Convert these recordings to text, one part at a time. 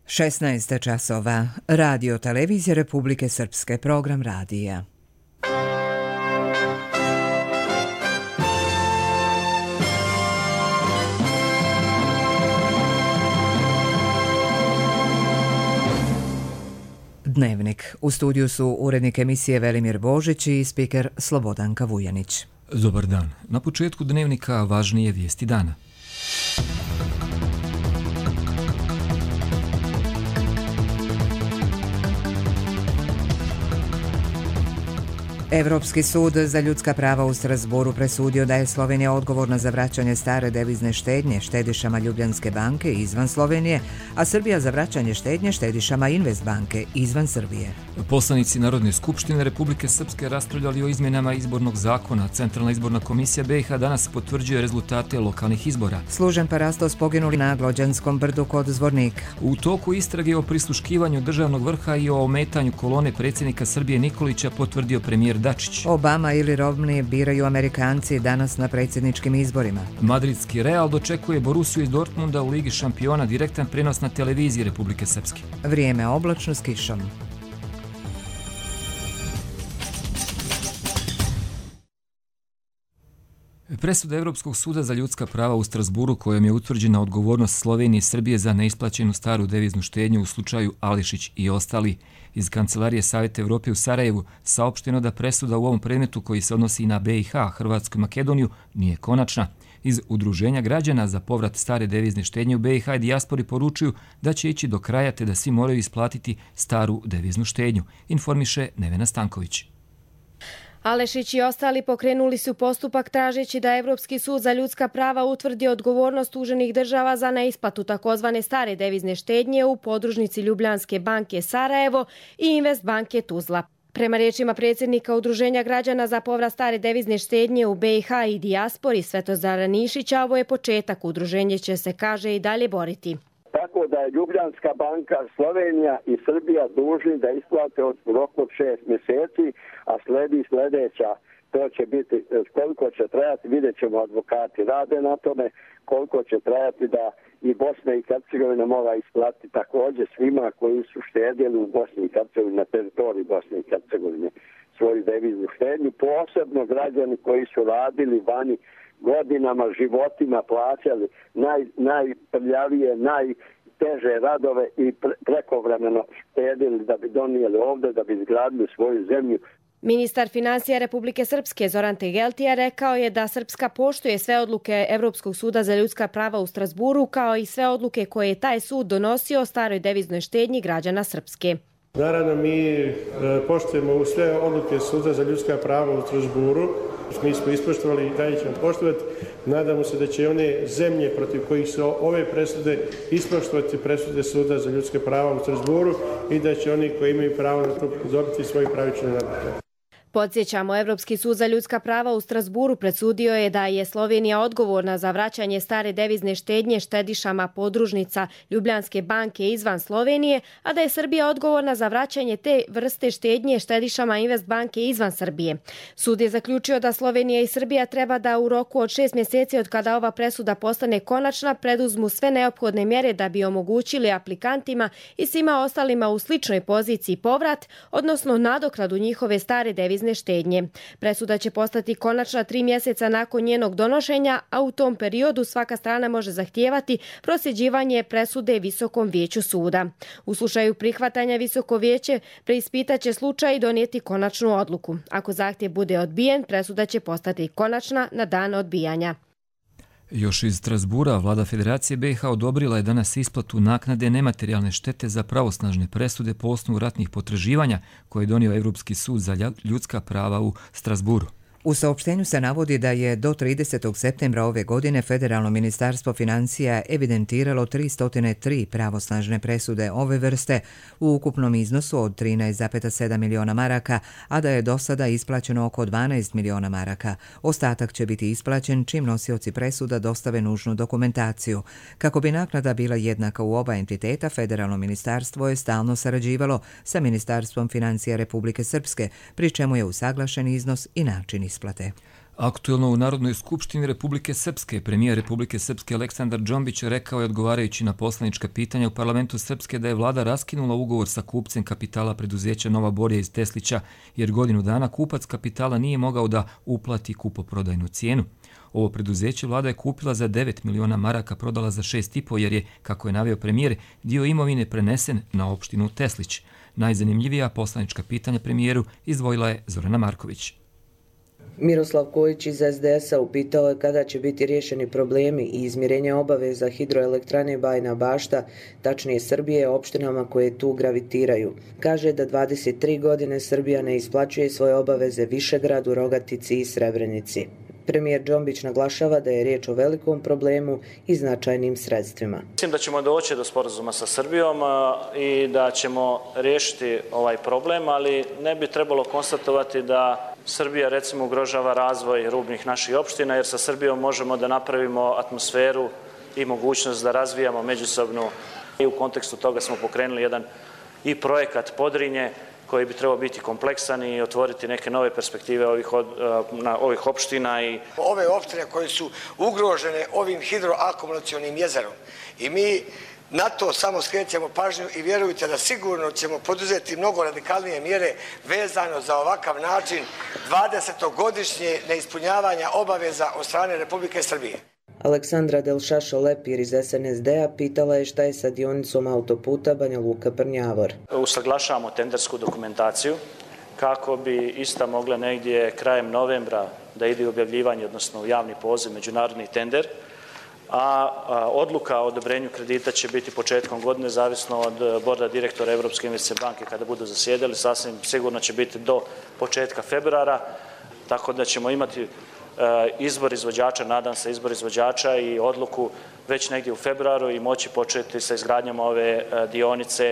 16 časova. Radio Televizija Republike Srpske, program radija. Dnevnik. U studiju su urednik emisije Velimir Božić i spiker Slobodanka Vujanić. Dobar dan. Na početku dnevnika važnije vijesti dana. Evropski sud za ljudska prava u Strasburu presudio da je Slovenija odgovorna za vraćanje stare devizne štednje štedišama Ljubljanske banke izvan Slovenije, a Srbija za vraćanje štednje štedišama Investbanke izvan Srbije. Poslanici Narodne skupštine Republike Srpske raspravljali o izmjenama izbornog zakona. Centralna izborna komisija BiH danas potvrđuje rezultate lokalnih izbora. Služen parastos poginuli na Glođanskom brdu kod Zvornika. U toku istrage o prisluškivanju državnog vrha i o ometanju kolone predsjednika Srbije Nikolića potvrdio premijer Dačić. Obama ili Romney biraju Amerikanci danas na predsjedničkim izborima. Madridski Real dočekuje Borussiju iz Dortmunda u Ligi šampiona, direktan prenos na televiziji Republike Srpske. Vrijeme oblačno s kišom. Presuda Evropskog suda za ljudska prava u Strasburu, kojom je utvrđena odgovornost Slovenije i Srbije za neisplaćenu staru deviznu štednju u slučaju Ališić i ostali, iz Kancelarije Savjeta Evrope u Sarajevu saopšteno da presuda u ovom predmetu koji se odnosi na BiH, Hrvatsku i Makedoniju nije konačna. Iz Udruženja građana za povrat stare devizne štednje u BiH i dijaspori poručuju da će ići do kraja te da svi moraju isplatiti staru deviznu štednju, informiše Nevena Stanković. Alešić i ostali pokrenuli su postupak tražeći da Evropski sud za ljudska prava utvrdi odgovornost tuženih država za neisplatu takozvane stare devizne štednje u podružnici Ljubljanske banke Sarajevo i Investbanke Tuzla. Prema riječima predsjednika Udruženja građana za povrat stare devizne štednje u BiH i dijaspori Svetozara Nišića, ovo je početak. Udruženje će se, kaže, i dalje boriti. Tako da je Ljubljanska banka, Slovenija i Srbija dužni da isplate od roku od 6 mjeseci, a sledi sljedeća. To će biti, koliko će trajati, vidjet ćemo, advokati rade na tome, koliko će trajati da i Bosna i Hercegovina mora isplatiti također svima koji su štedjeli u Bosni i Hercegovini, na teritoriji Bosne i Hercegovine, svoju deviznu štednju, posebno građani koji su radili vani godinama, životima plaćali najprljavije, najteže radove i prekovremeno štedili da bi donijeli ovdje, da bi izgradili svoju zemlju. Ministar financija Republike Srpske Zoran Tegeltija rekao je da Srpska poštuje sve odluke Evropskog suda za ljudska prava u Strasburu, kao i sve odluke koje je taj sud donosio o staroj deviznoj štednji građana Srpske. Naravno, mi poštujemo sve odluke Suda za ljudska prava u Strasburu. Mi smo ispoštovali i dalje ćemo poštovati. Nadamo se da će one zemlje protiv kojih su ove presude ispoštovati presude Suda za ljudska prava u Strasburu i da će oni koji imaju pravo na to dobiti svoju pravičnu nadoknadu. Podsjećamo, Evropski sud za ljudska prava u Strasburu presudio je da je Slovenija odgovorna za vraćanje stare devizne štednje štedišama podružnica Ljubljanske banke izvan Slovenije, a da je Srbija odgovorna za vraćanje te vrste štednje štedišama Investbanke izvan Srbije. Sud je zaključio da Slovenija i Srbija treba da u roku od 6 mjeseci od kada ova presuda postane konačna preduzmu sve neophodne mjere da bi omogućili aplikantima i svima ostalima u sličnoj poziciji povrat, odnosno nadoknadu njihove stare devizne štednje. Presuda će postati konačna 3 mjeseca nakon njenog donošenja, a u tom periodu svaka strana može zahtijevati prosljeđivanje presude Visokom vijeću suda. U slučaju prihvatanja Visoko vijeće preispitaće slučaj i donijeti konačnu odluku. Ako zahtjev bude odbijen, presuda će postati konačna na dan odbijanja. Još iz Strasbura, vlada Federacije BiH odobrila je danas isplatu naknade nematerijalne štete za pravosnažne presude po osnovu ratnih potraživanja koje je donio Evropski sud za ljudska prava u Strasburu. U saopštenju se navodi da je do 30. septembra ove godine Federalno ministarstvo financija evidentiralo 303 pravosnažne presude ove vrste u ukupnom iznosu od 13,7 miliona maraka, a da je do sada isplaćeno oko 12 miliona maraka. Ostatak će biti isplaćen čim nosioci presuda dostave nužnu dokumentaciju. Kako bi naknada bila jednaka u oba entiteta, Federalno ministarstvo je stalno sarađivalo sa Ministarstvom financija Republike Srpske, pri čemu je usaglašen iznos i način isplate. Aktuelno u Narodnoj skupštini Republike Srpske, premijer Republike Srpske Aleksandar Džombić rekao je odgovarajući na poslanička pitanja u parlamentu Srpske da je vlada raskinula ugovor sa kupcem kapitala preduzeća Nova Borja iz Teslića, jer godinu dana kupac kapitala nije mogao da uplati kupoprodajnu cijenu. Ovo preduzeće vlada je kupila za 9 miliona maraka, prodala za 6,5 jer je, kako je naveo premijer, dio imovine prenesen na opštinu Teslić. Najzanimljivija poslanička pitanja premijeru izdvojila je Zorana Marković. Miroslav Kojić iz SDS-a upitao je kada će biti riješeni problemi i izmirenje obaveza hidroelektrane Bajina Bašta, tačnije Srbije, opštinama koje tu gravitiraju. Kaže da 23 godine Srbija ne isplaćuje svoje obaveze Višegradu, Rogatici i Srebrenici. Premijer Džombić naglašava da je riječ o velikom problemu i značajnim sredstvima. Mislim da ćemo doći do sporazuma sa Srbijom i da ćemo riješiti ovaj problem, ali ne bi trebalo konstatovati da Srbija recimo ugrožava razvoj rubnih naših opština, jer sa Srbijom možemo da napravimo atmosferu i mogućnost da razvijamo međusobnu. I u kontekstu toga smo pokrenuli jedan i projekat Podrinje, koji bi trebao biti kompleksan i otvoriti neke nove perspektive ovih opština. Ove opštine koje su ugrožene ovim hidroakumulacionim jezerom i mi na to samo skrećemo pažnju i vjerujte da sigurno ćemo poduzeti mnogo radikalnije mjere vezano za ovakav način 20-godišnje neispunjavanja obaveza od strane Republike Srbije. Aleksandra Delšašo Lepir iz SNSD-a pitala je šta je sa dionicom autoputa Banja Luka-Prnjavor. Usaglašavamo tendersku dokumentaciju kako bi ista mogla negdje krajem novembra da ide u objavljivanje, odnosno u javni poziv, međunarodni tender, a odluka o odobrenju kredita će biti početkom godine, zavisno od borda direktora Evropske investicijske banke kada budu zasjedali, sasvim sigurno će biti do početka februara, tako da ćemo imati izbor izvođača, nadam se izbor izvođača i odluku već negdje u februaru i moći početi sa izgradnjom ove dionice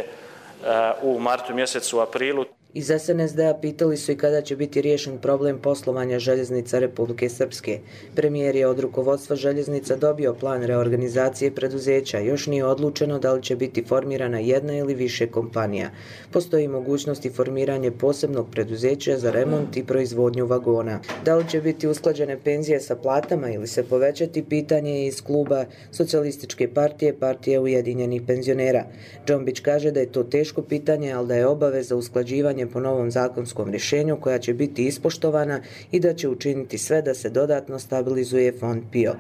u martu mjesecu, aprilu. Iz SNSD-a pitali su i kada će biti riješen problem poslovanja željeznica Republike Srpske. Premijer je od rukovodstva željeznica dobio plan reorganizacije preduzeća. Još nije odlučeno da li će biti formirana jedna ili više kompanija. Postoji mogućnost i formiranje posebnog preduzeća za remont i proizvodnju vagona. Da li će biti usklađene penzije sa platama ili se povećati, pitanje je iz kluba Socijalističke partije, Partije ujedinjenih penzionera. Džombić kaže da je to teško pitanje, ali da je obaveza usklađivanje po novom zakonskom rješenju koja će biti ispoštovana i da će učiniti sve da se dodatno stabilizuje fond PIO.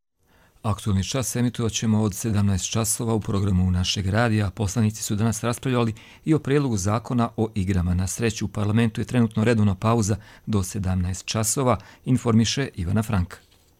Aktualni čas emitovat ćemo od 17 časova u programu našeg radija. Poslanici su danas raspravljali i o prijedlogu zakona o igrama na sreću. U parlamentu je trenutno redovna pauza do 17 časova, informiše Ivana Franka.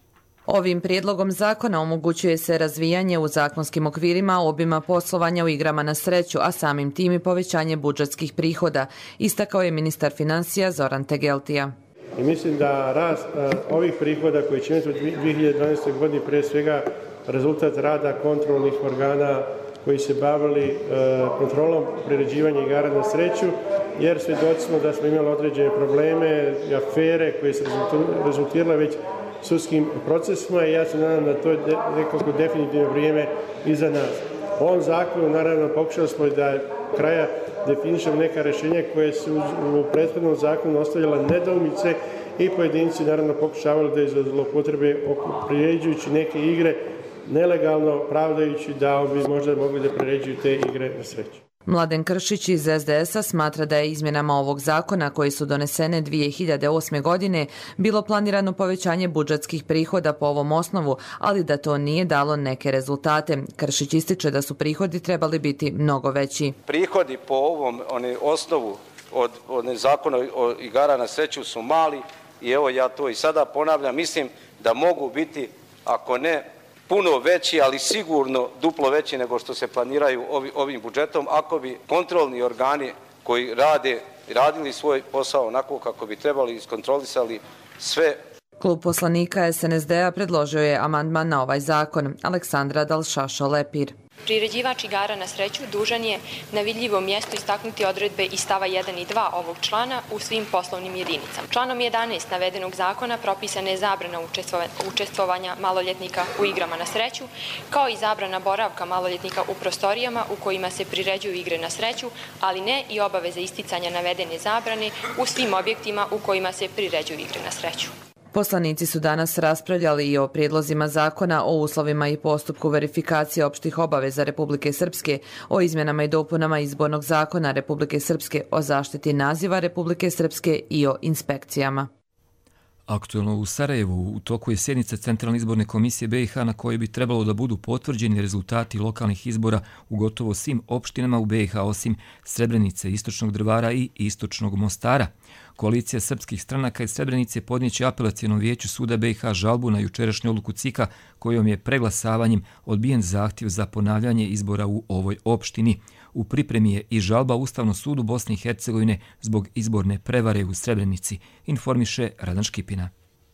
Ovim prijedlogom zakona omogućuje se razvijanje u zakonskim okvirima obima poslovanja u igrama na sreću, a samim tim i povećanje budžetskih prihoda, istakao je ministar financija Zoran Tegeltija. I mislim da rast ovih prihoda koji će imati u 2012. godini pre svega rezultat rada kontrolnih organa koji se bavili kontrolom priređivanja igara na sreću, jer svjedoci smo da smo imali određene probleme i afere koje se rezultirale već sudskim procesima i ja se nadam da to je nekako definitivno vrijeme iza nas. U ovom zakonu, naravno, pokušali smo da kraja definišemo neka rješenja koje su u prethodnom zakonu ostavljala nedoumice i pojedinci, naravno, pokušavali da iz zloupotrebe priređujući neke igre nelegalno, pravdajući da bi možda mogli da priređuju te igre na sreću. Mladen Kršić iz SDS-a smatra da je izmjenama ovog zakona koji su donesene 2008. godine bilo planirano povećanje budžetskih prihoda po ovom osnovu, ali da to nije dalo neke rezultate. Kršić ističe da su prihodi trebali biti mnogo veći. Prihodi po ovom osnovu od zakona o igara na sreću su mali i evo ja to i sada ponavljam, mislim da mogu biti, ako ne puno veći, ali sigurno duplo veći nego što se planiraju ovim budžetom, ako bi kontrolni organi koji radili svoj posao onako kako bi trebali, iskontrolisali sve. Klub poslanika SNSD-a predložio je amandman na ovaj zakon. Aleksandra Dalšašo Lepir. Priređivač igara na sreću dužan je na vidljivom mjestu istaknuti odredbe iz stava 1 i 2 ovog člana u svim poslovnim jedinicama. Članom 11 navedenog zakona propisana je zabrana učestvovanja maloljetnika u igrama na sreću, kao i zabrana boravka maloljetnika u prostorijama u kojima se priređuju igre na sreću, ali ne i obaveze isticanja navedene zabrane u svim objektima u kojima se priređuju igre na sreću. Poslanici su danas raspravljali i o prijedlozima zakona o uslovima i postupku verifikacije opštih obaveza Republike Srpske, o izmjenama i dopunama izbornog zakona Republike Srpske, o zaštiti naziva Republike Srpske i o inspekcijama. Aktuelno u Sarajevu u toku je sjednica Centralne izborne komisije BiH na kojoj bi trebalo da budu potvrđeni rezultati lokalnih izbora u gotovo svim opštinama u BiH osim Srebrenice, Istočnog Drvara i Istočnog Mostara. Koalicija srpskih stranaka iz Srebrenice podnijeće apelacijonom vijeću suda BiH žalbu na jučerašnju odluku CIK-a kojom je preglasavanjem odbijen zahtjev za ponavljanje izbora u ovoj opštini. U pripremi je i žalba Ustavnom sudu Bosne i Hercegovine zbog izborne prevare u Srebrenici, informiše Radan Škipina.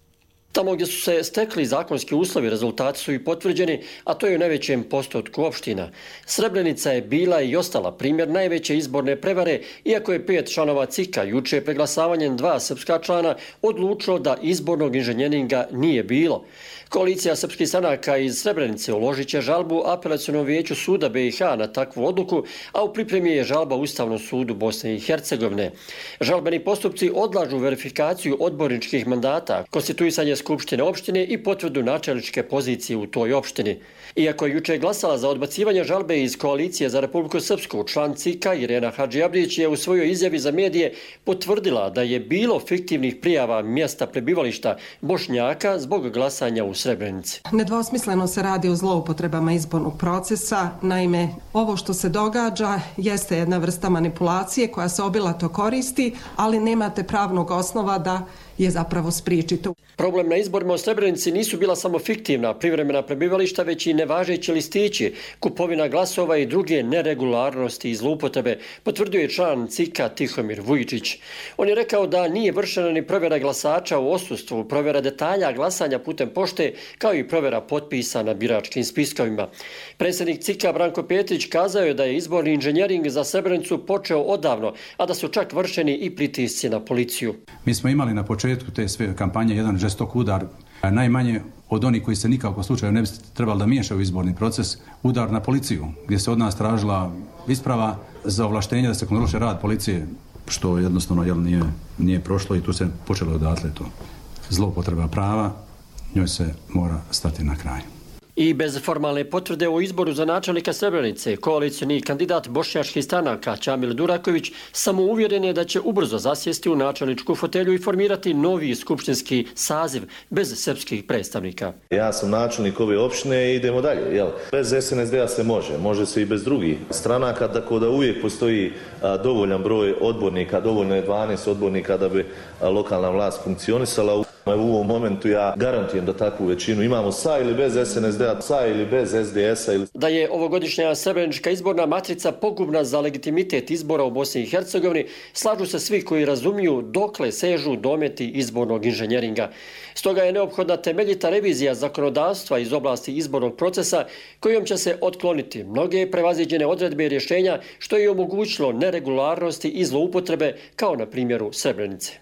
Tamo gdje su se stekli zakonski uslovi, rezultati su i potvrđeni, a to je u najvećem postotku opština. Srebrenica je bila i ostala primjer najveće izborne prevare, iako je 5 članova CIK-a juče preglasavanjem 2 srpska člana odlučilo da izbornog inženjeringa nije bilo. Koalicija srpskih stranaka iz Srebrenice uložit će žalbu apelacionom vijeću suda BiH na takvu odluku, a u pripremi je žalba Ustavnom sudu Bosne i Hercegovine. Žalbeni postupci odlažu verifikaciju odborničkih mandata, konstituisanje skupštine opštine i potvrdu načelničke pozicije u toj opštini. Iako je juče glasala za odbacivanje žalbe iz Koalicije za Republiku Srpsku, član CIK-a Irena Hadžijabrić je u svojoj izjavi za medije potvrdila da je bilo fiktivnih prijava mjesta prebivališta Bošnjaka zbog glasanja u Srebrenici. Nedvosmisleno se radi o zloupotrebama izbornog procesa. Naime, ovo što se događa jeste jedna vrsta manipulacije koja se obilato koristi, ali nemate pravnog osnova da je zapravo spriječiti. Problem na izborima u Srebrenici nisu bila samo fiktivna privremena prebivališta, već i nevažeći listići, kupovina glasova i druge neregularnosti i zloupotrebe, potvrdio je član CIK-a Tihomir Vujičić. On je rekao da nije vršena ni provjera glasača u odsustvu, provjera detalja glasanja putem pošte, kao i provjera potpisa na biračkim spiskovima. Predsjednik CIK-a Branko Petrić kazao je da je izborni inženjering za Srebrenicu počeo odavno, a da su čak vršeni i pritisci na policiju. Mi smo imali na početku te sve kampanje jedan žestok udar, najmanje od onih koji se nikako slučaju ne bi trebali da miješaju u izborni proces, udar na policiju, gdje se od nas tražila isprava za ovlaštenje da se kontroliše rad policije, što jednostavno nije prošlo i tu se počelo odatle to. Zloupotreba prava, njoj se mora stati na kraj. I bez formalne potvrde o izboru za načelnika Srebrenice, koalicijni kandidat bošnjačkih stranaka Čamil Duraković samouvjeren je da će ubrzo zasjesti u načelničku fotelju i formirati novi skupštinski saziv bez srpskih predstavnika. Ja sam načelnik ove opštine i idemo dalje. Bez SNSD-a se može se i bez drugih stranaka, tako da uvijek postoji dovoljan broj odbornika, dovoljno je 12 odbornika da bi lokalna vlast funkcionisala. U ovom momentu ja garantujem da takvu većinu imamo sa ili bez SNSD-a, sa ili bez SDS-a. Da je ovogodišnja srebrenička izborna matrica pogubna za legitimitet izbora u Bosni i Hercegovini, slažu se svi koji razumiju dokle sežu dometi izbornog inženjeringa. Stoga je neophodna temeljita revizija zakonodavstva iz oblasti izbornog procesa kojom će se otkloniti mnoge prevaziđene odredbe i rješenja što je omogućilo neregularnosti i zloupotrebe kao na primjeru Srebrenice.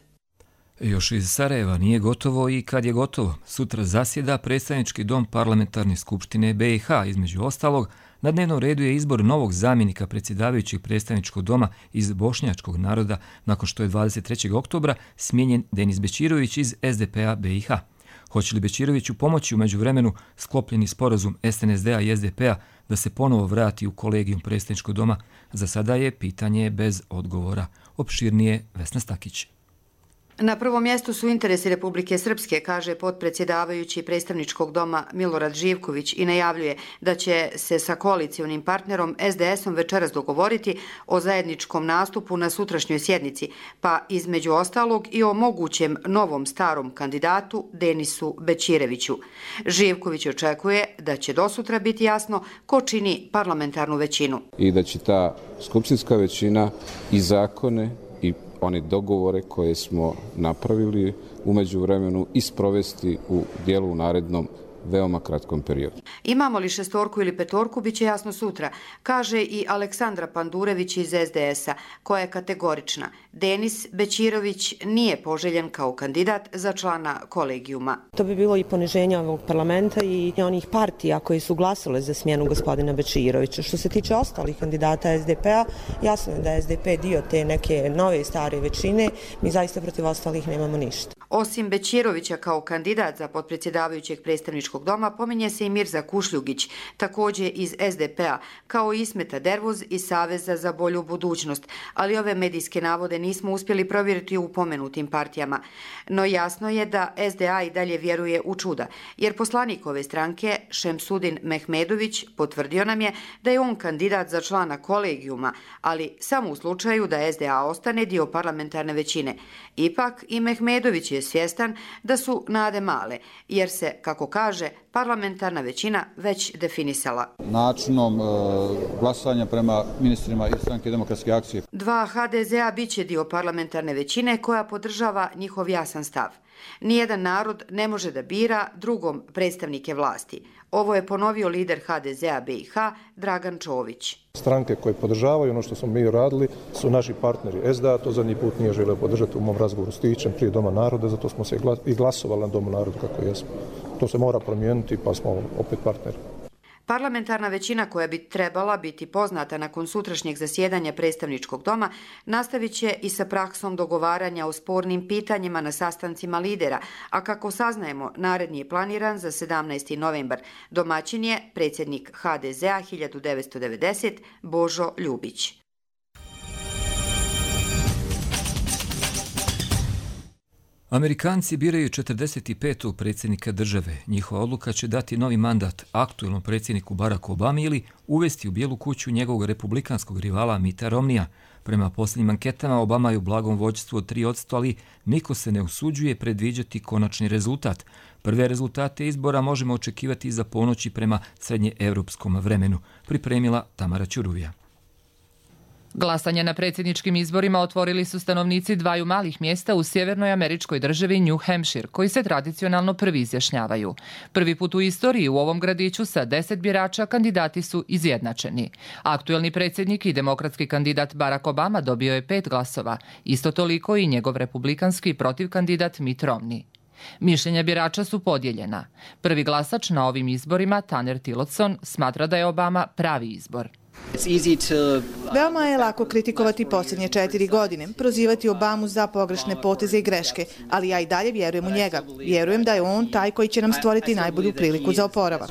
Još iz Sarajeva nije gotovo i kad je gotovo. Sutra zasjeda predstavnički dom parlamentarne skupštine BiH. Između ostalog, na dnevnom redu je izbor novog zamjenika predsjedavajućeg predstavničkog doma iz bošnjačkog naroda nakon što je 23. oktobra smijenjen Denis Bećirović iz SDP-a BiH. Hoće li Bećiroviću pomoći u međuvremenu sklopljeni sporazum SNSD-a i SDP-a da se ponovo vrati u kolegijum predstavničkog doma? Za sada je pitanje bez odgovora. Opširnije Vesna Stakić. Na prvom mjestu su interesi Republike Srpske, kaže potpredsjedavajući predstavničkog doma Milorad Živković i najavljuje da će se sa koalicionim partnerom SDS-om večeras dogovoriti o zajedničkom nastupu na sutrašnjoj sjednici, pa između ostalog i o mogućem novom starom kandidatu Denisu Bećireviću. Živković očekuje da će dosutra biti jasno ko čini parlamentarnu većinu. I da će ta skupštinska većina i zakone i one dogovore koje smo napravili u međuvremenu i sprovesti u dijelu u narednom veoma kratkom periodu. Imamo li šestorku ili petorku, bit će jasno sutra, kaže i Aleksandra Pandurević iz SDS-a, koja je kategorična. Denis Bećirović nije poželjen kao kandidat za člana kolegijuma. To bi bilo i poniženje ovog parlamenta i onih partija koji su glasale za smjenu gospodina Bećirovića. Što se tiče ostalih kandidata SDP-a, jasno je da je SDP dio te neke nove i stare većine, mi zaista protiv ostalih nemamo ništa. Osim Bećirovića kao kandidat za potpredsjedavajućeg predstavničkog doma, pominje se i Mirza Kušljugić, također iz SDP-a, kao i Ismeta Dervoz iz Saveza za bolju budućnost, ali ove medijske navode nismo uspjeli provjeriti u pomenutim partijama. No jasno je da SDA i dalje vjeruje u čuda, jer poslanik ove stranke, Šemsudin Mehmedović, potvrdio nam je da je on kandidat za člana kolegijuma, ali samo u slučaju da SDA ostane dio parlamentarne većine. Ipak i Mehmedović je svjestan da su nade male, jer se, kako kaže, parlamentarna većina već definisala. Načinom glasanja prema ministrima iz Stranke demokratske akcije. 2 HDZ-a bit će dio parlamentarne većine koja podržava njihov jasan stav. Nijedan narod ne može da bira drugom predstavnike vlasti. Ovo je ponovio lider HDZ-a BiH Dragan Čović. Stranke koje podržavaju ono što smo mi radili su naši partneri. SDA to zadnji put nije želeo podržati u mom razgovoru s Tićem prije Doma naroda, zato smo se i glasovali na Domu naroda kako jesmo. To se mora promijeniti pa smo opet partneri. Parlamentarna većina koja bi trebala biti poznata nakon sutrašnjeg zasjedanja predstavničkog doma nastavit će i sa praksom dogovaranja o spornim pitanjima na sastancima lidera, a kako saznajemo, naredni je planiran za 17. novembar. Domaćin je predsjednik HDZ-a 1990 Božo Ljubić. Amerikanci biraju 45. predsjednika države. Njihova odluka će dati novi mandat aktuelnom predsjedniku Baracku Obami ili uvesti u Bijelu kuću njegovog republikanskog rivala Mitta Romneya. Prema posljednjim anketama Obama je u blagom vođstvu od 3%, ali niko se ne usuđuje predviđati konačni rezultat. Prve rezultate izbora možemo očekivati iza ponoći prema srednjeevropskom vremenu, pripremila Tamara Ćuruvija. Glasanje na predsjedničkim izborima otvorili su stanovnici 2 malih mjesta u sjevernoj američkoj državi New Hampshire, koji se tradicionalno prvi izjašnjavaju. Prvi put u istoriji u ovom gradiću sa 10 birača kandidati su izjednačeni. Aktuelni predsjednik i demokratski kandidat Barack Obama dobio je 5 glasova, isto toliko i njegov republikanski protivkandidat Mitt Romney. Mišljenja birača su podijeljena. Prvi glasač na ovim izborima, Tanner Tillotson, smatra da je Obama pravi izbor. Veoma je lako kritikovati posljednje 4 godine, prozivati Obamu za pogrešne poteze i greške, ali ja i dalje vjerujem u njega. Vjerujem da je on taj koji će nam stvoriti najbolju priliku za oporavak.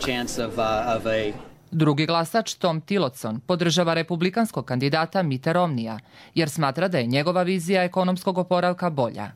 Drugi glasač, Tom Tillotson, podržava republikanskog kandidata Mitta Romneya, jer smatra da je njegova vizija ekonomskog oporavka bolja.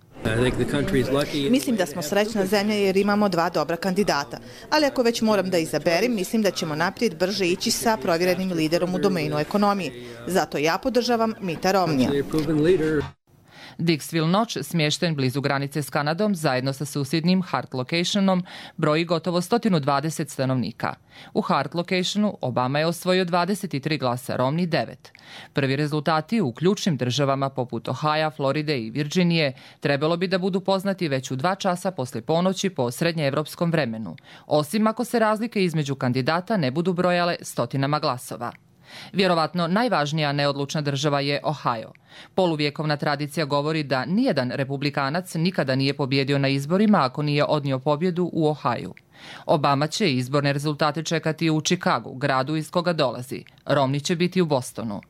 Mislim da smo srećna zemlja jer imamo 2 dobra kandidata, ali ako već moram da izaberem, mislim da ćemo naprijed brže ići sa provjerenim liderom u domenu ekonomije. Zato ja podržavam Mitta Romneya. Dixville Notch, smješten blizu granice s Kanadom, zajedno sa susjednim Hart Locationom, broji gotovo 120 stanovnika. U Hart Locationu Obama je osvojio 23 glasa, Romney 9. Prvi rezultati u ključnim državama poput Ohaja, Floride i Virginije trebalo bi da budu poznati već u 2 časa poslije ponoći po srednjeevropskom vremenu, osim ako se razlike između kandidata ne budu brojale stotinama glasova. Vjerovatno najvažnija neodlučna država je Ohio. Poluvjekovna tradicija govori da nijedan republikanac nikada nije pobjedio na izborima ako nije odnio pobjedu u Ohaju. Obama će izborne rezultate čekati u Chicagu, gradu iz koga dolazi. Romney će biti u Bostonu.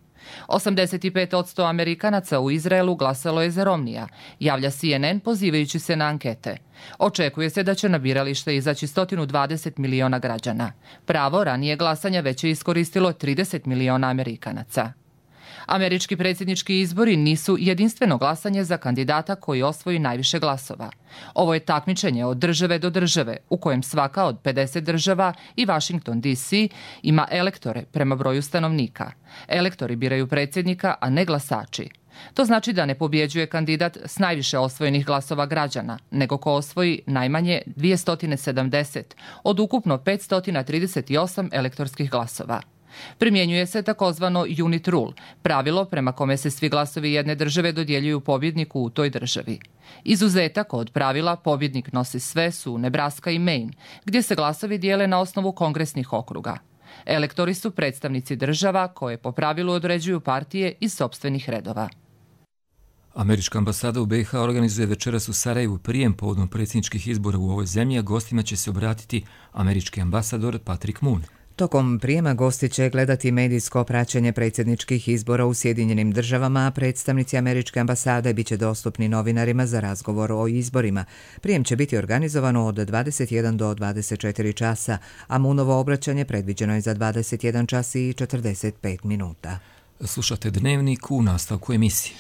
85% Amerikanaca u Izraelu glasalo je za Romneya, javlja CNN pozivajući se na ankete. Očekuje se da će na biralište izaći 120 miliona građana. Pravo ranije glasanja već je iskoristilo 30 miliona Amerikanaca. Američki predsjednički izbori nisu jedinstveno glasanje za kandidata koji osvoji najviše glasova. Ovo je takmičenje od države do države, u kojem svaka od 50 država i Washington DC ima elektore prema broju stanovnika. Elektori biraju predsjednika, a ne glasači. To znači da ne pobjeđuje kandidat s najviše osvojenih glasova građana, nego ko osvoji najmanje 270 od ukupno 538 elektorskih glasova. Primjenjuje se takozvano unit rule, pravilo prema kome se svi glasovi jedne države dodjeljuju pobjedniku u toj državi. Izuzetak od pravila pobjednik nosi sve su Nebraska i Maine, gdje se glasovi dijele na osnovu kongresnih okruga. Elektori su predstavnici država koje po pravilu određuju partije iz sopstvenih redova. Američka ambasada u BiH organizuje večeras u Sarajevu prijem povodom predsjedničkih izbora u ovoj zemlji, a gostima će se obratiti američki ambasador Patrick Moon. Tokom prijema gosti će gledati medijsko praćenje predsjedničkih izbora u Sjedinjenim državama, a predstavnici američke ambasade bit će dostupni novinarima za razgovor o izborima. Prijem će biti organizovano od 21 do 24 časa, a Moonovo obraćanje predviđeno je za 21 čas i 45 minuta. Slušate Dnevnik u nastavku emisije.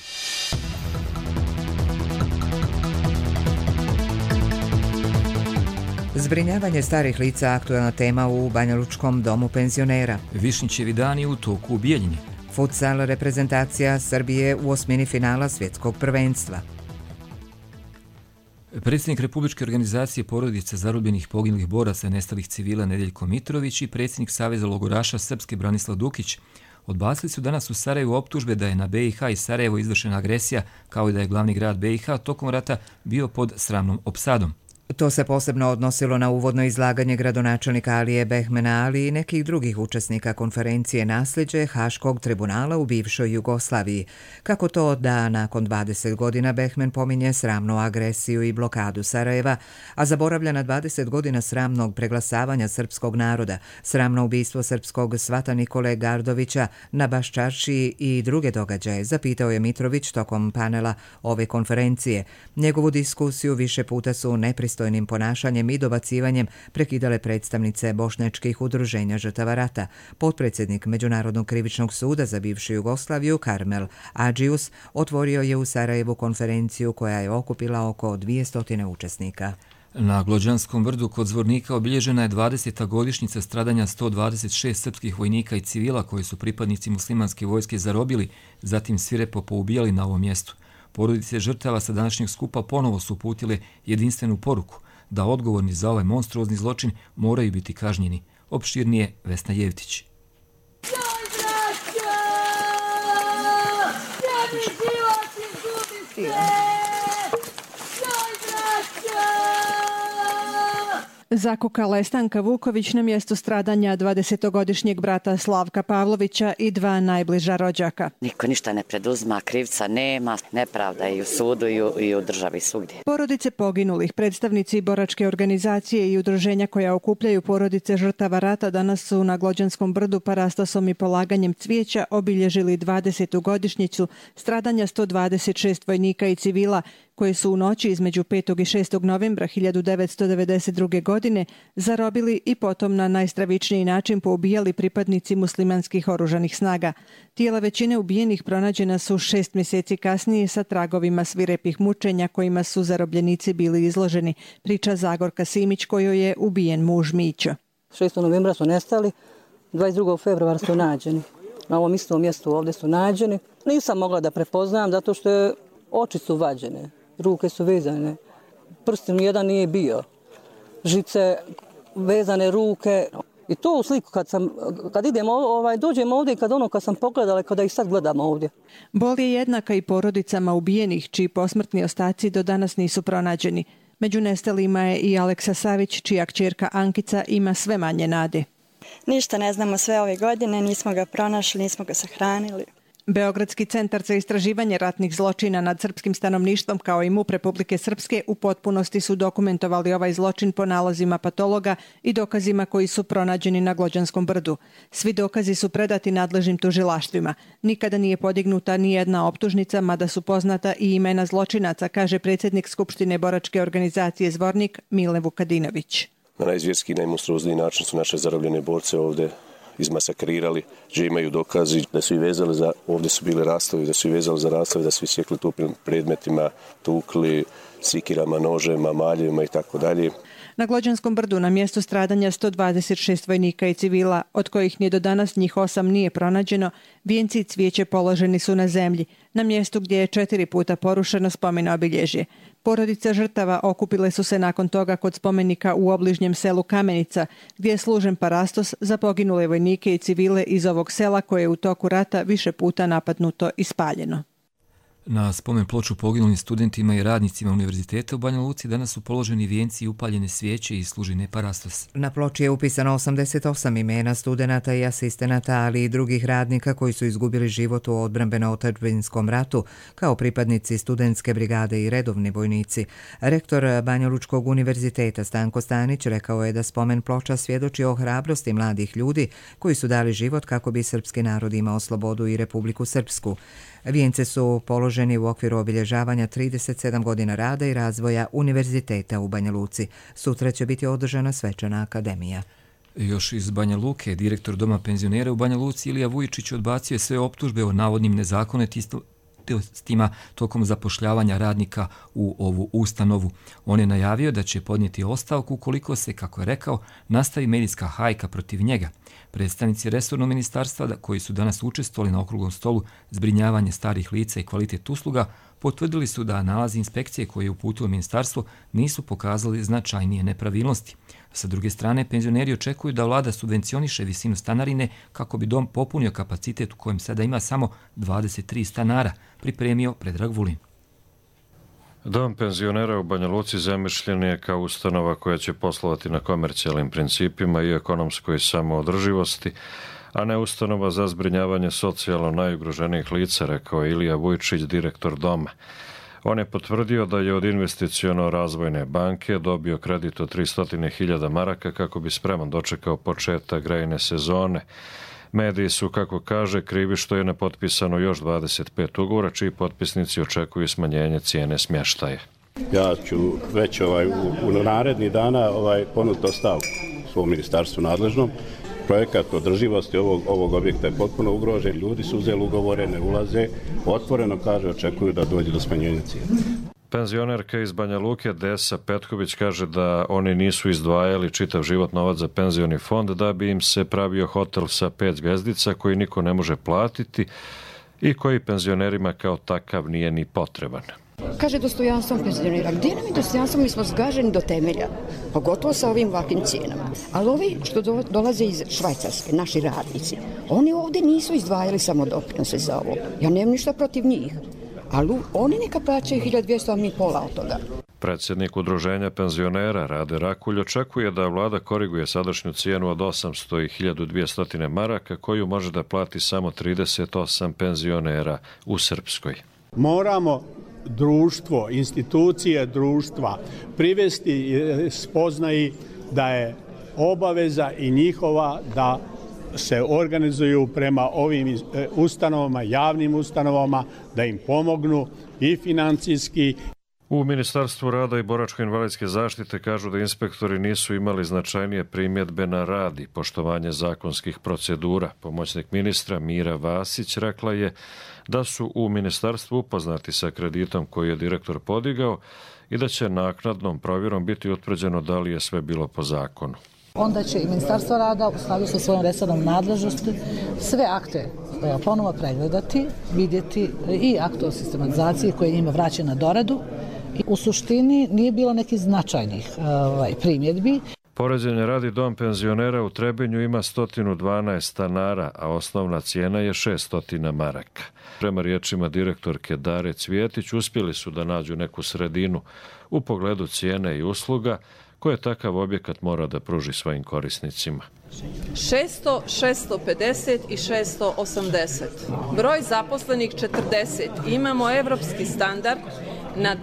Zbrinjavanje starih lica aktuelna tema u Banjalučkom domu penzionera. Višnjićevi dani u toku u Bijeljini. Futsal reprezentacija Srbije u osmini finala svjetskog prvenstva. Predsjednik Republičke organizacije porodice zarobljenih poginulih boraca i nestalih civila Nedeljko Mitrović i predsjednik Saveza logoraša Srpske Branislav Dukić odbacili su danas u Sarajevu optužbe da je na BiH i Sarajevo izvršena agresija, kao i da je glavni grad BiH tokom rata bio pod sramnom opsadom. To se posebno odnosilo na uvodno izlaganje gradonačelnika Alije Behmena Ali i nekih drugih učesnika konferencije Nasljeđe Haškog tribunala u bivšoj Jugoslaviji. Kako to da nakon 20 godina Behmen pominje sramnu agresiju i blokadu Sarajeva, a zaboravlja na 20 godina sramnog preglasavanja srpskog naroda, sramno ubistvo srpskog svata Nikole Gardovića na Baščaršiji i druge događaje, zapitao je Mitrović tokom panela ove konferencije. Njegovu diskusiju više puta su nepristojnim ponašanjem i dobacivanjem prekidale predstavnice bošnjačkih udruženja žrtava rata. Potpredsjednik Međunarodnog krivičnog suda za bivšu Jugoslaviju Karmel Adžius otvorio je u Sarajevu konferenciju koja je okupila oko 200 učesnika. Na Glođanskom brdu kod Zvornika obilježena je 20. godišnjica stradanja 126 srpskih vojnika i civila koji su pripadnici muslimanske vojske zarobili, zatim svirepo poubijali na ovom mjestu. Porodice žrtava sa današnjeg skupa ponovo su uputile jedinstvenu poruku da odgovorni za ovaj monstruozni zločin moraju biti kažnjeni. Opširnije Vesna Jevtić. Zakukala je Stanka Vuković na mjestu stradanja 20-godišnjeg brata Slavka Pavlovića i dva najbliža rođaka. Niko ništa ne preduzma, krivca nema, nepravda i u sudu i u državi svugdje. Porodice poginulih, predstavnici boračke organizacije i udruženja koja okupljaju porodice žrtava rata danas su na Glođanskom brdu parastosom i polaganjem cvijeća obilježili 20. godišnjicu stradanja 126 vojnika i civila koje su u noći između 5. i 6. novembra 1992. godine zarobili i potom na najstravičniji način poubijali pripadnici muslimanskih oružanih snaga. Tijela većine ubijenih pronađena su 6 mjeseci kasnije sa tragovima svirepih mučenja kojima su zarobljenici bili izloženi, priča Zagorka Simić kojoj je ubijen muž Mićo. 6. novembra su nestali, 22. februara su nađeni. Na ovom istom mjestu ovdje su nađeni. Nisam mogla da prepoznam zato što oči su vađene. Ruke su vezane, prstom jedan nije bio, žice, vezane ruke. I to u sliku kad idemo, dođemo ovdje i kad sam pogledala, kada ih sad gledam ovdje. Bol je jednaka i porodicama ubijenih, čiji posmrtni ostaci do danas nisu pronađeni. Među nestalima je i Aleksa Savić, čija kćerka Ankica ima sve manje nade. Ništa ne znamo sve ove godine, nismo ga pronašli, nismo ga sahranili. Beogradski centar za istraživanje ratnih zločina nad srpskim stanovništvom kao i MUP Republike Srpske u potpunosti su dokumentovali ovaj zločin po nalazima patologa i dokazima koji su pronađeni na Glođanskom brdu. Svi dokazi su predati nadležnim tužilaštvima. Nikada nije podignuta ni jedna optužnica, mada su poznata i imena zločinaca, kaže predsjednik Skupštine boračke organizacije Zvornik Mile Vukadinović. Na najizvjerskiji, najmonstruozniji način su naše zarobljene borce ovdje izmasakrirali, že imaju dokazi da su i vezali za, ovdje su bili rastovi, da su i vezali za rastave, da su i sjekli tupim predmetima, tukli, sikirama, nožema, maljevima i tako dalje. Na Glođanskom brdu na mjestu stradanja 126 vojnika i civila, od kojih ni do danas njih 8 nije pronađeno, vijenci i cvijeće položeni su na zemlji, na mjestu gdje je 4 puta porušeno spomen obilježje. Porodice žrtava okupile su se nakon toga kod spomenika u obližnjem selu Kamenica, gdje je služen parastos za poginule vojnike i civile iz ovog sela koje je u toku rata više puta napadnuto i spaljeno. Na spomen ploču poginulim studentima i radnicima univerziteta u Banja Luci danas su položeni vijenci i upaljene svijeće iz služine Parastos. Na ploči je upisano 88 imena studenata i asistenata, ali i drugih radnika koji su izgubili život u odbrambeno-otadžbinskom ratu, kao pripadnici studentske brigade i redovni vojnici. Rektor Banja Lučkog univerziteta Stanko Stanić rekao je da spomen ploča svjedoči o hrabrosti mladih ljudi koji su dali život kako bi srpski narod imao slobodu i Republiku Srpsku. Vijence su položeni u okviru obilježavanja 37 godina rada i razvoja univerziteta u Banja Luci. Sutra će biti održana svečana akademija. Još iz Banja Luke, direktor Doma penzionera u Banja Luci Ilija Vujičić odbacio je sve optužbe o navodnim nezakonitostima tokom zapošljavanja radnika u ovu ustanovu. On je najavio da će podnijeti ostavku ukoliko se, kako je rekao, nastavi medijska hajka protiv njega. Predstavnici resornog ministarstva koji su danas učestvovali na okruglom stolu zbrinjavanje starih lica i kvalitet usluga potvrdili su da nalazi inspekcije koje je uputilo ministarstvo nisu pokazali značajnije nepravilnosti. Sa druge strane, penzioneri očekuju da vlada subvencioniše visinu stanarine kako bi dom popunio kapacitet u kojem sada ima samo 23 stanara, pripremio Predrag Vulin. Dom penzionera u Banja Luci zamišljen je kao ustanova koja će poslovati na komercijalnim principima i ekonomskoj samoodrživosti, a ne ustanova za zbrinjavanje socijalno najugroženijih lica, rekao je Ilija Vujčić, direktor doma. On je potvrdio da je od investiciono-razvojne banke dobio kredit od 300.000 maraka kako bi spreman dočekao početak grejne sezone. Mediji su, kako kaže, krivi što je nepotpisano još 25 ugovora, čiji potpisnici očekuju smanjenje cijene smještaja. Ja ću već u naredni dana ponuditi ostavku svom ministarstvu nadležnom. Projekat održivosti ovog objekta je potpuno ugrožen. Ljudi su uzeli ugovore, ne ulaze. Otvoreno kaže, očekuju da dođe do smanjenja cijene. Penzionerka iz Banja Luke Desa Petković kaže da oni nisu izdvajali čitav život novac za penzioni fond da bi im se pravio hotel sa 5 zvjezdica koji niko ne može platiti i koji penzionerima kao takav nije ni potreban. Kaže dostojanstvom penzionera. Gdje nam je dostojanstvo? Mi smo zgaženi do temelja, pogotovo sa ovim ovakvim cijenama. Ali ovi što dolaze iz Švajcarske, naši radnici, oni ovdje nisu izdvajali samo doprinose za ovo. Ja nemam ništa protiv njih. Ali oni neka plaćaju 1200, a mi pola od toga. Predsjednik udruženja penzionera Rade Rakulj očekuje da vlada koriguje sadašnju cijenu od 800 i 1200 maraka koju može da plati samo 38 penzionera u Srpskoj. Moramo društvo, institucije društva privesti spoznaji da je obaveza i njihova da se organizuju prema ovim ustanovama, javnim ustanovama, da im pomognu i financijski. U Ministarstvu rada i boračko-invalidske zaštite kažu da inspektori nisu imali značajnije primjedbe na rad i poštovanje zakonskih procedura. Pomoćnik ministra Mira Vasić rekla je da su u ministarstvu upoznati sa kreditom koji je direktor podigao i da će naknadnom provjerom biti utvrđeno da li je sve bilo po zakonu. Onda će i Ministarstvo rada u skladu sa svojom resornom nadležnosti sve akte ponovo pregledati, vidjeti i akt o sistematizaciji koji je njima vraćen na doradu. U suštini nije bilo nekih značajnih primjedbi. Poređenje radi dom penzionera u Trebinju ima 112 stanara, a osnovna cijena je 600 maraka. Prema riječima direktorke Dare Cvjetić, uspjeli su da nađu neku sredinu u pogledu cijene i usluga koje takav objekat mora da pruži svojim korisnicima. 600, 650 i 680. Broj zaposlenih 40. Imamo evropski standard na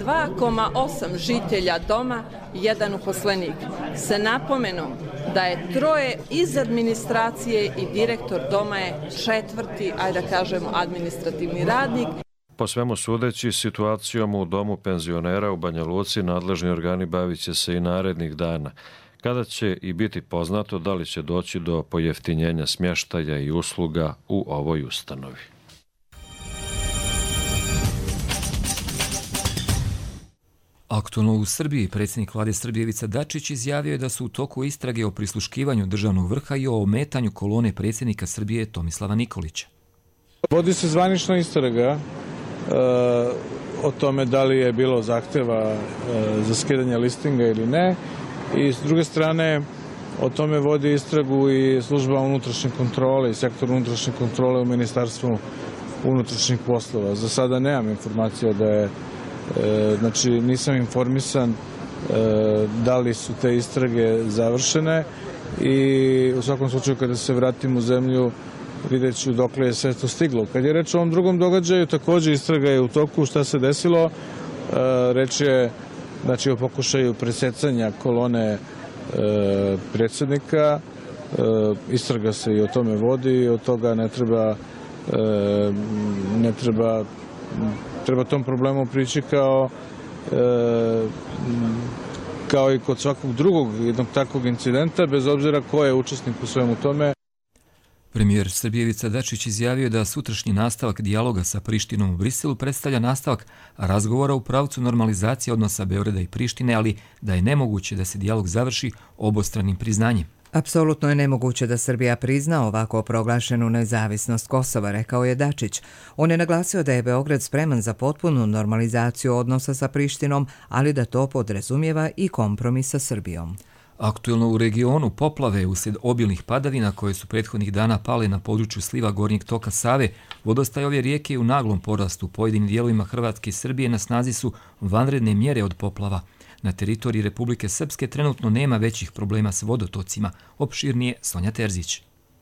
2,8 žitelja doma, jedan uposlenik. Se napomenom da je 3 iz administracije i direktor doma je 4., ajde da kažemo, administrativni radnik. Po svemu sudeći, situacijom u domu penzionera u Banja Luci nadležni organi bavit će se i narednih dana, kada će i biti poznato da li će doći do pojeftinjenja smještaja i usluga u ovoj ustanovi. Aktualno u Srbiji, predsjednik vlade Srbije Ivica Dačić izjavio je da su u toku istrage o prisluškivanju državnog vrha i o ometanju kolone predsjednika Srbije Tomislava Nikolića. Vodi se zvanična istraga o tome da li je bilo zahteva za skidanje listinga ili ne, i s druge strane o tome vodi istragu i služba unutrašnje kontrole i sektor unutrašnje kontrole u Ministarstvu unutrašnjih poslova. Za sada nemam informacija da je, znači nisam informisan da li su te istrage završene i u svakom slučaju kada se vratim u zemlju vidjet ću dokle je sve to stiglo. Kad je reč o ovom drugom događaju, također istraga je u toku. Šta se desilo? Reč je o pokušaju presecanja kolone predsjednika. Istraga se i o tome vodi i od toga treba tom problemu prići kao i kod svakog drugog jednog takvog incidenta, bez obzira ko je učesnik u svemu tome. Premijer Srbije Ivica Dačić izjavio da sutrašnji nastavak dijaloga sa Prištinom u Briselu predstavlja nastavak razgovora u pravcu normalizacije odnosa Beograda i Prištine, ali da je nemoguće da se dijalog završi obostranim priznanjem. Apsolutno je nemoguće da Srbija prizna ovako proglašenu nezavisnost Kosova, rekao je Dačić. On je naglasio da je Beograd spreman za potpunu normalizaciju odnosa sa Prištinom, ali da to podrazumijeva i kompromis sa Srbijom. Aktuelno u regionu poplave uslijed obilnih padavina koje su prethodnih dana pale na području sliva gornjeg toka Save, vodostaj ove rijeke je u naglom porastu. U pojedinim dijelovima Hrvatske i Srbije na snazi su vanredne mjere od poplava. Na teritoriji Republike Srpske trenutno nema većih problema s vodotocima. Opširnije Sonja Terzić.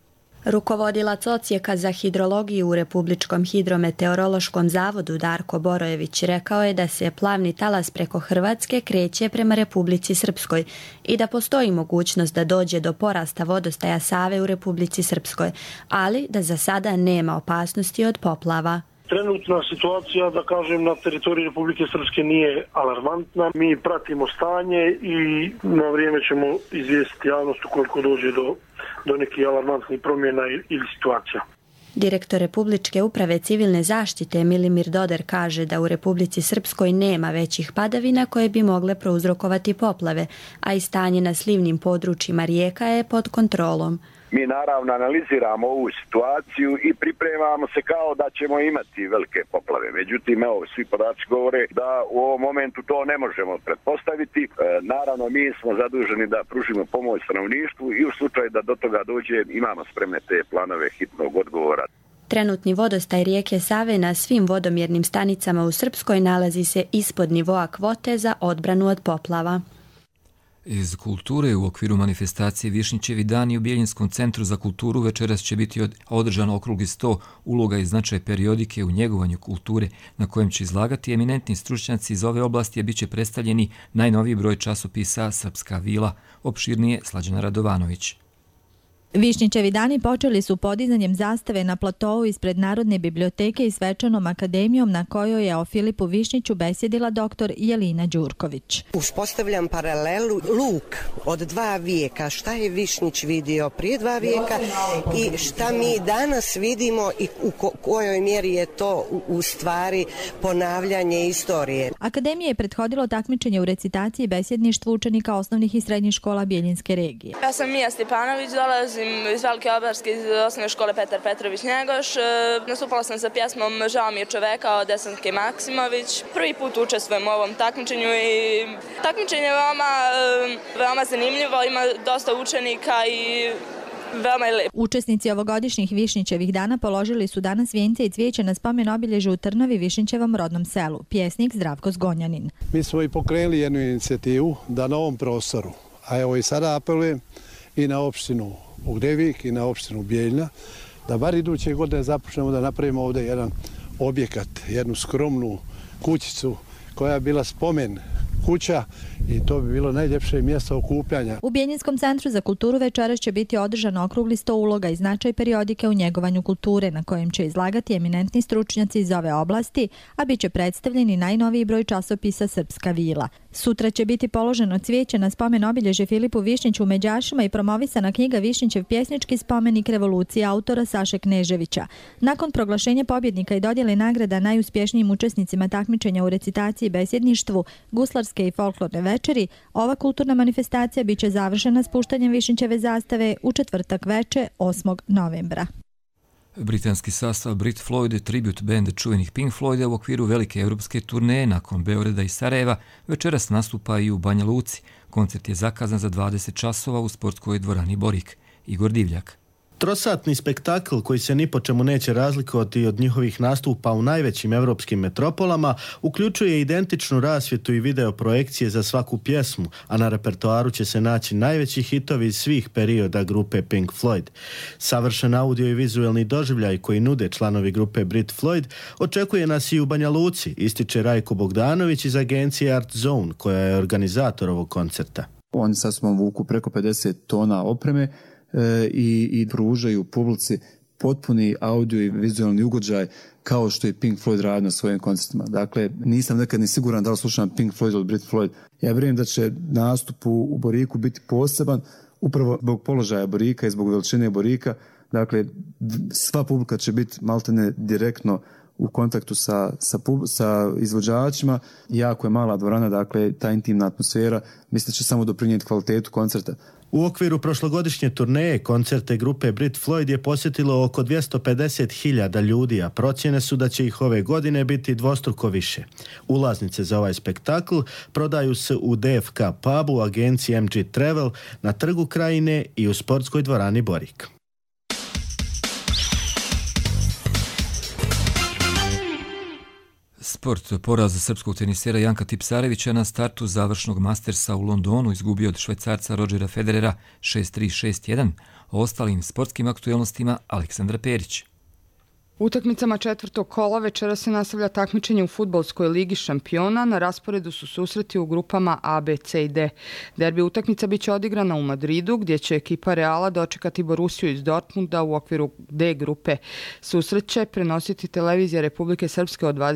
Rukovodilac odsjeka za hidrologiju u Republičkom hidrometeorološkom zavodu Darko Borojević rekao je da se plavni talas preko Hrvatske kreće prema Republici Srpskoj i da postoji mogućnost da dođe do porasta vodostaja Save u Republici Srpskoj, ali da za sada nema opasnosti od poplava. Trenutna situacija, da kažem, na teritoriji Republike Srpske nije alarmantna. Mi pratimo stanje i na vrijeme ćemo izvijestiti javnost ukoliko dođe do nekih alarmantnih promjena ili situacija. Direktor Republičke uprave civilne zaštite Milimir Doder kaže da u Republici Srpskoj nema većih padavina koje bi mogle prouzrokovati poplave, a i stanje na slivnim područjima rijeka je pod kontrolom. Mi naravno analiziramo ovu situaciju i pripremamo se kao da ćemo imati velike poplave. Međutim, evo, svi podaci govore da u ovom momentu to ne možemo pretpostaviti. Naravno, mi smo zaduženi da pružimo pomoć stanovništvu i u slučaju da do toga dođe imamo spremne te planove hitnog odgovora. Trenutni vodostaj rijeke Save na svim vodomjernim stanicama u Srpskoj nalazi se ispod nivoa kvote za odbranu od poplava. Iz kulture u okviru manifestacije Višnjićevi dani u Bjeljinskom centru za kulturu večeras će biti održan okrugli sto uloga i značaj periodike u njegovanju kulture, na kojem će izlagati eminentni stručnjaci iz ove oblasti, a bit će predstavljeni najnoviji broj časopisa Srpska vila. Opširnije Slađana Radovanović. Višnjićevi dani počeli su podizanjem zastave na platou ispred Narodne biblioteke i svečanom akademijom na kojoj je o Filipu Višnjiću besjedila dr. Jelina Đurković. Uspostavljam paralelu luk od 2 vijeka. Šta je Višnjić vidio prije 2 vijeka i šta mi danas vidimo i u kojoj mjeri je to u stvari ponavljanje istorije. Akademija je prethodilo takmičenje u recitaciji i besjedništvu učenika osnovnih i srednjih škola Bjeljinske regije. Ja sam Mija Stepanović, dolazim iz Velike Obarske iz osnovne škole Petar Petrović Njegoš. Nastupala sam sa pjesmom Žao mi je čoveka od Desanke Maksimović. Prvi put učestvujem u ovom takmičenju i takmičenje je veoma zanimljivo, ima dosta učenika i veoma je lep. Učesnici ovogodišnjih Višnjićevih dana položili su danas vijence i cvijeće na spomen obilježju u Trnovi, Višnjićevom rodnom selu. Pjesnik Zdravko Zgonjanin. Mi smo i pokrenuli jednu inicijativu da na ovom prostoru, a evo i sada apelujem i na opštinu Ugljevik i na opštinu Bijeljna, da bar iduće godine započnemo da napravimo ovdje jedan objekat, jednu skromnu kućicu koja je bila spomen kuća i to bi bilo najljepše mjesto okupljanja. U Bjeljinskom centru za kulturu večeras će biti održan okrugli sto uloga i značaj periodike u njegovanju kulture, na kojem će izlagati eminentni stručnjaci iz ove oblasti, a bit će predstavljeni najnoviji broj časopisa Srpska vila. Sutra će biti položeno cvijeće na spomen obilježje Filipu Višnjiću u Međašima i promovisana knjiga Višnjićev pjesnički spomenik revolucije autora Saše Kneževića. Nakon proglašenja pobjednika i dodjele nagrada najuspješnijim učesnicima takmičenja u recitaciji i besjedništvu, guslarske i folklorne večeri, ova kulturna manifestacija bit će završena spuštanjem Višnjićeve zastave u četvrtak veče 8. novembra. Britanski sastav Brit Floyd tribute band čuvenih Pink Floyda u okviru velike europske turneje nakon Beograda i Sarajeva večeras nastupa i u Banja Luci. Koncert je zakazan za 20 časova u sportskoj dvorani Borik. Igor Divljak. Trosatni spektakl koji se ni po čemu neće razlikovati od njihovih nastupa u najvećim europskim metropolama uključuje identičnu rasvjetu i video projekcije za svaku pjesmu, a na repertoaru će se naći najveći hitovi iz svih perioda grupe Pink Floyd. Savršen audio i vizuelni doživljaj koji nude članovi grupe Brit Floyd očekuje nas i u Banja Luci, ističe Rajko Bogdanović iz agencije Art Zone, koja je organizator ovog koncerta. Oni sa sobom vuku preko 50 tona opreme i pružaju publici potpuni audio i vizualni ugođaj kao što je Pink Floyd radi na svojim koncertima. Dakle, nisam nekad ni siguran da li slušam Pink Floyd ili Brit Floyd. Ja vjerujem da će nastup u Boriku biti poseban upravo zbog položaja Borika i zbog veličine Borika. Dakle, sva publika će biti maltene direktno u kontaktu sa izvođačima. Jako je mala dvorana, dakle, ta intimna atmosfera mislim da će samo doprinijeti kvalitetu koncerta. U okviru prošlogodišnje turneje koncerte grupe Brit Floyd je posjetilo oko 250.000 ljudi, a procjene su da će ih ove godine biti dvostruko više. Ulaznice za ovaj spektakl prodaju se u DFK pubu, agenciji MG Travel, na Trgu Krajine i u sportskoj dvorani Borik. Sport. Poraz srpskog tenisera Janka Tipsarevića na startu završnog Mastersa u Londonu izgubio od Švajcarca Rodgera Federera 6-3, 6-1. O ostalim sportskim aktualnostima Aleksandra Perić. Utakmicama četvrtog kola večera se nastavlja takmičenje u fudbalskoj ligi šampiona. Na rasporedu su susreti u grupama A, B, C i D. Derbi utakmica biće odigrana u Madridu, gdje će ekipa Reala dočekati Borussiju iz Dortmunda u okviru D grupe. Susret će prenositi televizija Republike Srpske od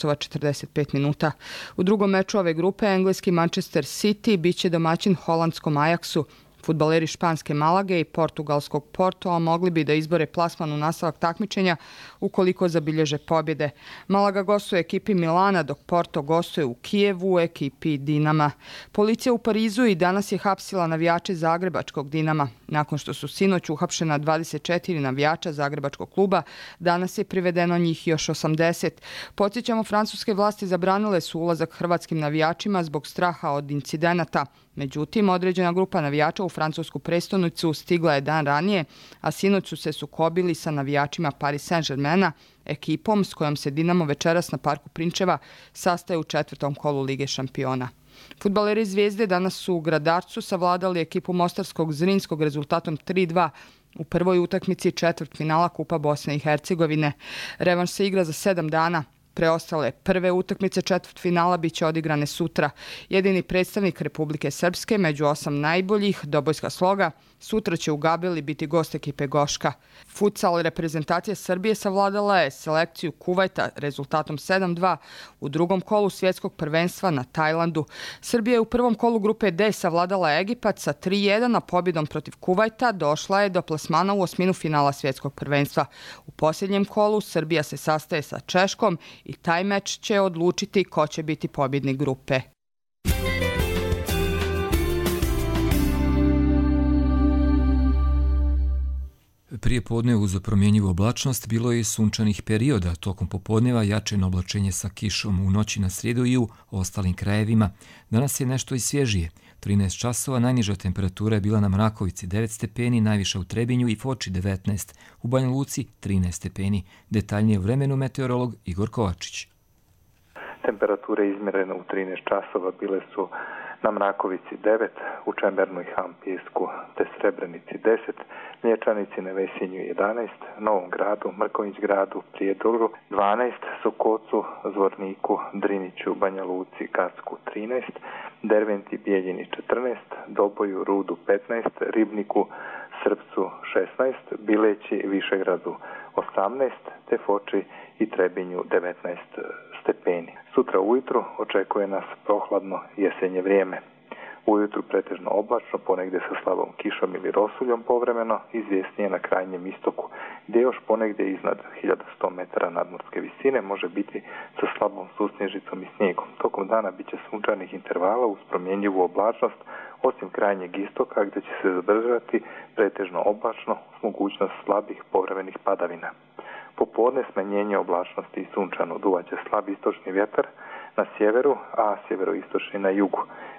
20:45 minuta. U drugom meču ove grupe engleski Manchester City biće domaćin holandskom Ajaxu. Fudbaleri španske Malage i portugalskog Portoa mogli bi da izbore plasman u nastavak takmičenja ukoliko zabilježe pobjede. Malaga gostuje ekipi Milana, dok Porto gostuje u Kijevu ekipi Dinama. Policija u Parizu i danas je hapsila navijače zagrebačkog Dinama. Nakon što su sinoć uhapšena 24 navijača zagrebačkog kluba, danas je privedeno njih još 80. Podsjećamo, francuske vlasti zabranile su ulazak hrvatskim navijačima zbog straha od incidenata. Međutim, određena grupa navijača u francusku prestonicu stigla je dan ranije, a sinoć su se sukobili sa navijačima Paris Saint-Germaina, ekipom s kojom se Dinamo večeras na Parku Prinčeva sastaje u četvrtom kolu Lige šampiona. Fudbaleri Zvijezde danas su u Gradarcu savladali ekipu mostarskog Zrinskog rezultatom 3-2 u prvoj utakmici četvrtfinala Kupa Bosne i Hercegovine. Revanš se igra za 7 dana. Preostale prve utakmice četvrtfinala biće odigrane sutra. Jedini predstavnik Republike Srpske među 8 najboljih, Dobojska Sloga, sutra će u Gabeli biti gost ekipe Goška. Futsal reprezentacija Srbije savladala je selekciju Kuvajta rezultatom 7-2 u drugom kolu svjetskog prvenstva na Tajlandu. Srbija je u prvom kolu grupe D savladala Egipat sa 3-1, a pobjedom protiv Kuvajta došla je do plasmana u osminu finala svjetskog prvenstva. U posljednjem kolu Srbija se sastaje sa Češkom i taj meč će odlučiti ko će biti pobjednik grupe. Prije podne uz promjenjivu oblačnost bilo je sunčanih perioda, tokom popodneva jačeno oblačenje sa kišom u noći na srijedu i u ostalim krajevima. Danas je nešto i svježije. 13 časova, najniža temperatura je bila na Mrakovici 9 stepeni, najviša u Trebinju i Foči 19, u Banja Luci 13 stepeni. Detaljnije o vremenu meteorolog Igor Kovačić. Temperature izmjerene u 13 časova bile su na Mrakovici 9, u Čembernu i Hampijesku te Srebrenici 10, Mlječanici, Nevesinju 11, Novom Gradu, Mrkonjić Gradu, Prijedolu 12, Sokocu, Zvorniku, Driniću, Banja Luci, Kacku 13, Derventi, Bijeljini 14, Doboju, Rudu 15, Ribniku, Srpcu 16, Bileći, Višegradu 18, te Foči i Trebinju 19 stepeni. Sutra ujutru očekuje nas prohladno jesenje vrijeme. Ujutru pretežno oblačno, ponegdje sa slabom kišom ili rosuljom povremeno, izvjesnije na krajnjem istoku, gdje još ponegdje iznad 1100 metara nadmorske visine može biti sa slabom susnježicom i snijegom. Tokom dana bit će sunčanih intervala uz promjenjivu oblačnost, osim krajnjeg istoka gdje će se zadržati pretežno oblačno s mogućnost slabih povremenih padavina. Popodne smanjenje oblačnosti i sunčano, duvaće slab istočni vjetar na sjeveru, a sjeveroistočni na jugu.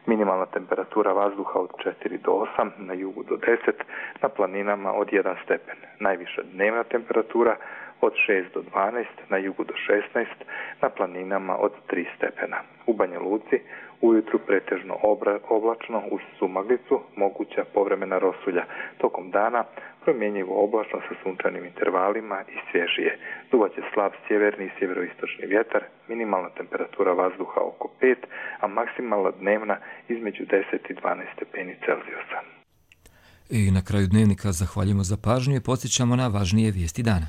Minimalna temperatura vazduha od 4 do 8, na jugu do 10, na planinama od 1 stepen. Najviša dnevna temperatura od 6 do 12, na jugu do 16, na planinama od 3 stepena. U Banja Luci ujutru pretežno oblačno uz sumaglicu, moguća povremena rosulja. Tokom dana promjenjivo oblačno sa sunčanim intervalima i svježije. Duvaće slab sjeverni i sjeveroistočni vjetar, minimalna temperatura vazduha oko 5, a maksimalna dnevna između 10 i 12 stepeni Celzijusa. I na kraju dnevnika zahvaljujemo za pažnju i podsjećamo na važnije vijesti dana.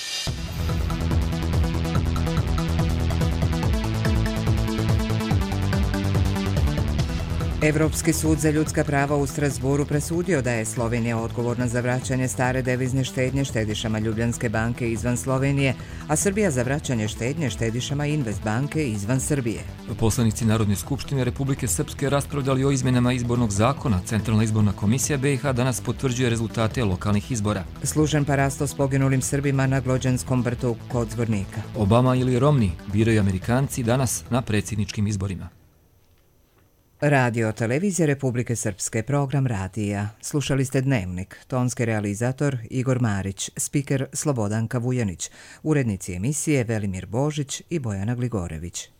Evropski sud za ljudska prava u Strasburu presudio da je Slovenija odgovorna za vraćanje stare devizne štednje štedišama Ljubljanske banke izvan Slovenije, a Srbija za vraćanje štednje štedišama Invest banke izvan Srbije. Poslanici Narodne skupštine Republike Srpske raspravljali o izmjenama izbornog zakona. Centralna izborna komisija BiH danas potvrđuje rezultate lokalnih izbora. Služen parasto s poginulim Srbima na Glođanskom vrtu kod Zvornika. Obama ili Romney biraju Amerikanci danas na predsjedničkim izborima. Radio televizija Republike Srpske, program radija. Slušali ste Dnevnik, tonski realizator Igor Marić, spiker Slobodanka Vujanić, urednici emisije Velimir Božić i Bojana Gligorević.